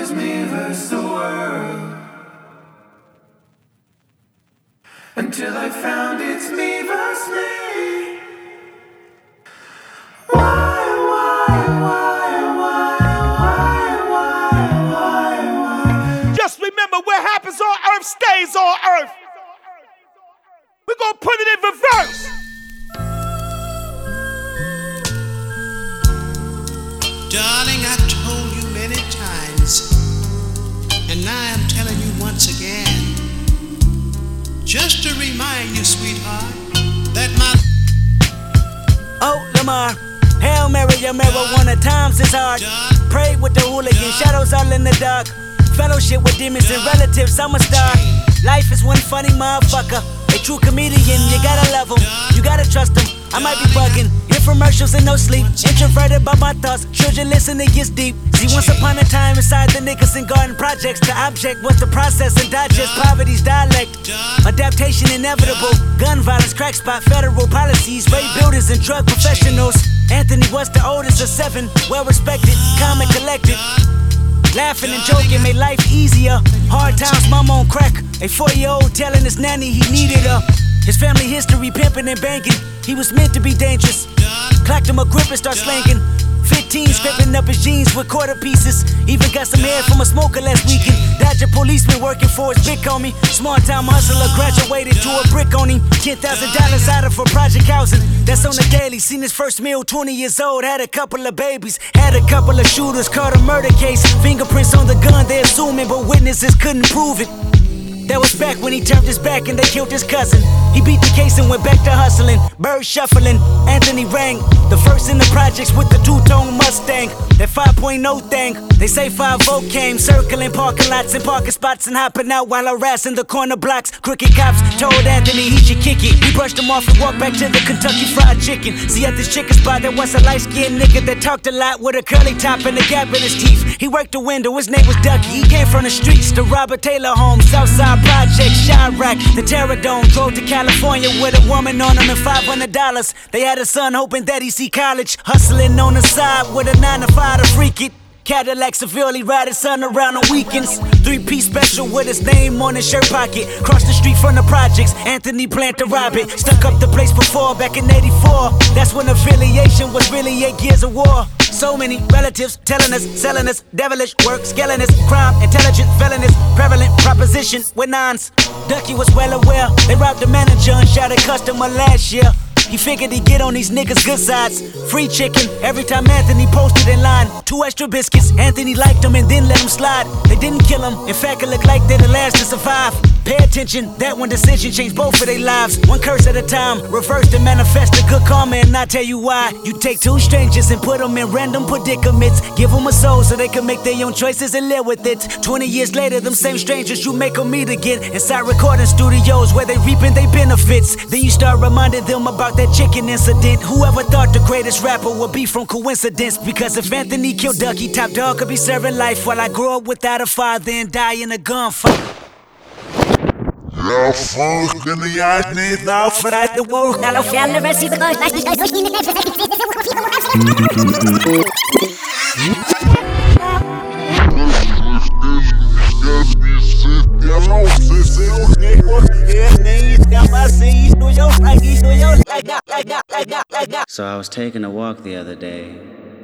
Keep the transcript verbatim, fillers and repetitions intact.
was me versus the world. Until I found it's me versus me. Why, why, why, why, why, why, why? Just remember, what happens on earth stays on earth. We're gonna put it in reverse. Darling, I've told you many times, and now I'm telling you once again, just to remind you, sweetheart, that my Oh, Lamar, Hail Mary, your marijuana times is hard. Pray with the hooligan, shadows all in the dark. Fellowship with demons and relatives, I'm a star. Life is one funny motherfucker. A true comedian, you gotta love him, you gotta trust him. I might be bugging, infomercials and no sleep. Introverted by my thoughts, children listen, it gets deep. See, once upon a time inside the Nicholson Garden projects, the object was to process and digest poverty's dialect. Adaptation inevitable, gun violence, crack spot, federal policies, rape builders and drug professionals. Anthony was the oldest of seven, well respected, calm and collected. Laughing and joking made life easier. Hard times, mama on crack. A four-year-old telling his nanny he needed her. His family history pimping and banking. He was meant to be dangerous. Clacked him a grip and start slanking. Fifteen scraping up his jeans with quarter pieces. Even got some hair from a smoker last weekend. Dodger policeman working for his big homie. Small time hustler graduated to a brick on him. Ten thousand dollars out of for project housing. That's on the daily. Seen his first meal, twenty years old. Had a couple of babies. Had a couple of shooters. Caught a murder case. Fingerprints on the gun, they assuming, but witnesses couldn't prove it. That was back when he turned his back and they killed his cousin. He beat the case and went back to hustling. Bird shuffling, Anthony rang. The first in the projects with the two-tone Mustang. That five point oh thing. They say five oh came, circling parking lots and parking spots and hopping out while harassing the corner blocks. Crooked cops told Anthony he should kick it. He brushed him off and walked back to the Kentucky Fried Chicken. See, at this chicken spot there was a light-skinned nigga that talked a lot with a curly top and a gap in his teeth. He worked the window, his name was Ducky. He came from the streets, the Robert Taylor home, Southside Project, Chirac, the Terror Dome. Drove to California with a woman on him and five hundred dollars. They had a son hoping that he see college. Hustling on the side with a nine to five to freak it. Cadillac severely ride his son around on weekends. Three-piece special with his name on his shirt pocket. Cross the street from the projects, Anthony planned to rob it. Stuck up the place before, back in eighty-four. That's when affiliation was really eight years of war. So many relatives telling us, selling us, devilish work, scaling us, crime, intelligent, felonies, prevalent proposition with nines. Ducky was well aware, they robbed the manager and shot a customer last year. He figured he'd get on these niggas' good sides. Free chicken every time Anthony posted in line. Two extra biscuits, Anthony liked them and then let them slide. They didn't kill him, in fact it looked like they're the last to survive. Pay attention, that one decision changed both of their lives. One curse at a time, reverse to manifest the good karma, and I'll tell you why. You take two strangers and put them in random predicaments. Give them a soul so they can make their own choices and live with it. Twenty years later, them same strangers you make them meet again inside recording studios where they reaping their benefits. Then you start reminding them about that chicken incident. Whoever thought the greatest rapper would be from coincidence? Because if Anthony killed Ducky, Top Dog could be serving life while I grow up without a father and die in a gunfight. Ja, volgende jaar niet nou vanuit de wolk. Nou, verder was hij So I was taking a walk the other day,